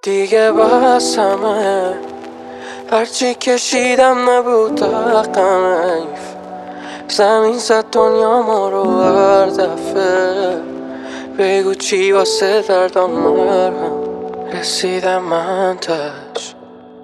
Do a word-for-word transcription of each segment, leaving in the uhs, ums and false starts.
دیگه بسمه، هرچی کشیدم نبود تقمیف. زمین زد دنیا ما رو هر دفعه. بگو چی واسه دردم مرهم، رسیدم من تش.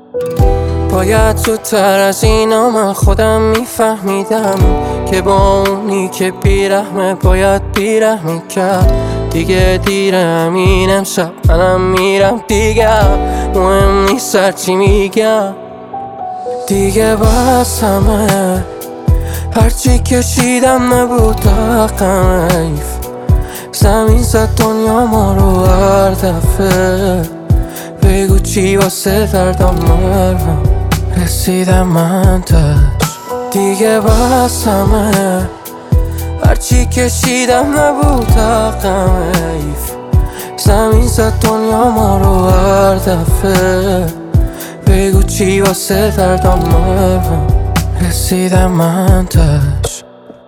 باید زودتر از اینا من خودم میفهمیدم که با اونی که بیرحمه باید بیرحمی کرد. دیگه دیره همین امشب منم میرم دیگه، مهم نیست هرچی میگم. دیگه بسمه، هرچی کشیدم نبود تقمیف. زمین زد دنیا ما رو هر دفعه. بگو چی واسه دردم مرهم، رسیدم من تش. دیگه بسمه، هرچی کشیدم نبود تقمیف. زمین زد دنیا ما رو هر دفعه. بگو چی واسه دردم مرهم، رسیدم من تش.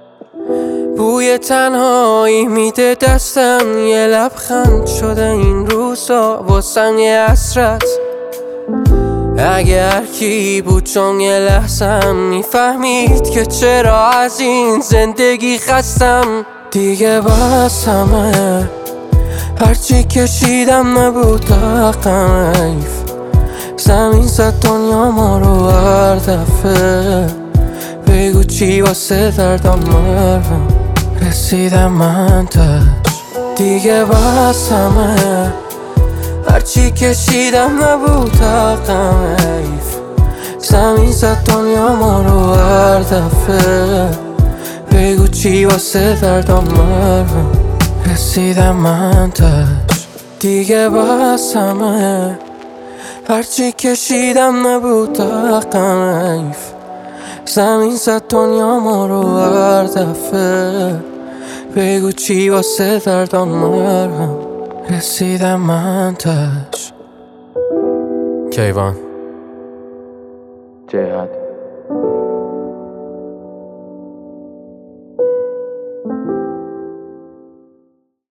بوی تنهایی میده دستم، یه لبخند شده این روزا واسم یه حسرت. اگه هر کی بود چون یه لحظم میفهمید که چرا از این زندگی خستم. دیگه بسمه، هرچی کشیدم نبود تقمیف. زمین زد دنیا ما رو هر دفعه. بگو چی واسه دردم مرهم، رسیدم من تش. دیگه بسمه، هرچی کشیدم نبود تقمیف. زمین زد دنیا ما رو هر دفعه. بگو چی واسه دردم مرهم، رسیدم من تش. دیگه بسمه، هرچی کشیدم نبود تقمیف. زمین زد دنیا ما رو هر دفعه. بگو چی واسه دردم مرهم، رسیدم من تش. کیوان جهت